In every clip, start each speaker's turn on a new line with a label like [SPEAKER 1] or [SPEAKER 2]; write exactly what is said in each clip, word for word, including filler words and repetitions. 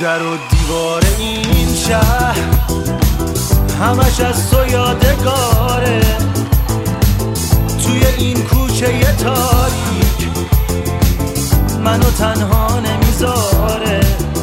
[SPEAKER 1] در و دیوار این شهر همش از تو یادگاره. توی این کوچه تاریک منو تنها نمیذاره.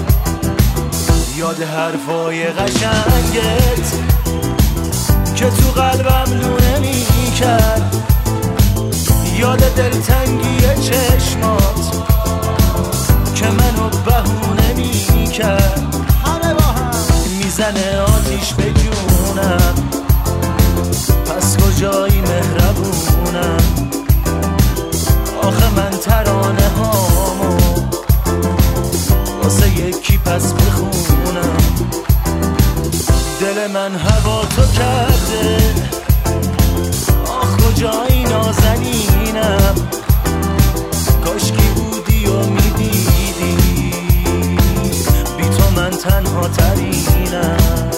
[SPEAKER 1] یاد حرفای قشنگت که تو قلبم لونه میکرد. یاد دلتنگی چشمات که منو بهونه میکرد. همه با هم میزنه آتیش به جونم، پس کجایی مهربونم؟ آخه من ترانه هامو واسه یکی پس بخونم. دل من هوا تو کرده، آخ کجایی نازنینم؟ کاشکی بودی و میدیدی بی تو من تنها ترینم.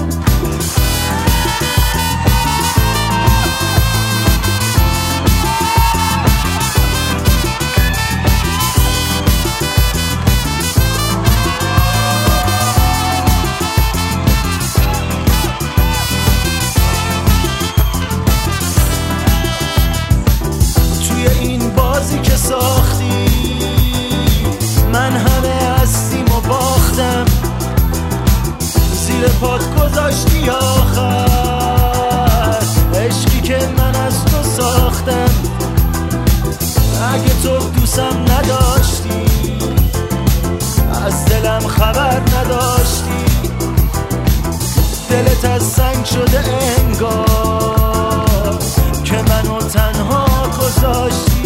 [SPEAKER 1] که ساختی من همه هستیم و باختم. زیر پات گذاشتی آخر عشقی که من از تو ساختم. اگه تو دوستم نداشتی از دلم خبر نداشتی. دلت از سنگ شده انگار که منو تنها گذاشتی.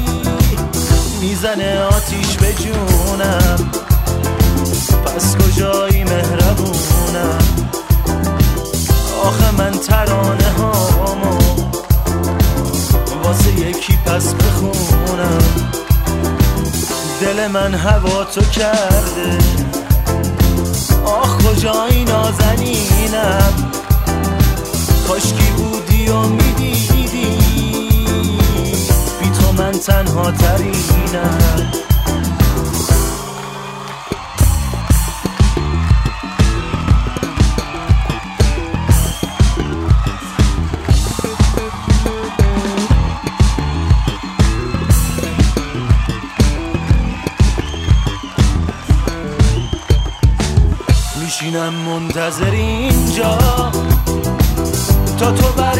[SPEAKER 1] میزنه آتیش به جونم، پس کجایی مهربونم؟ آخه من ترانه هامو واسه یکی پس بخونم. دل من هوا تو کرده، آخ کجایی نازنینم؟ کاشکی بودی و میدیدی بی تو من تنها ترینم. میشینم منتظر اینجا تا تو بر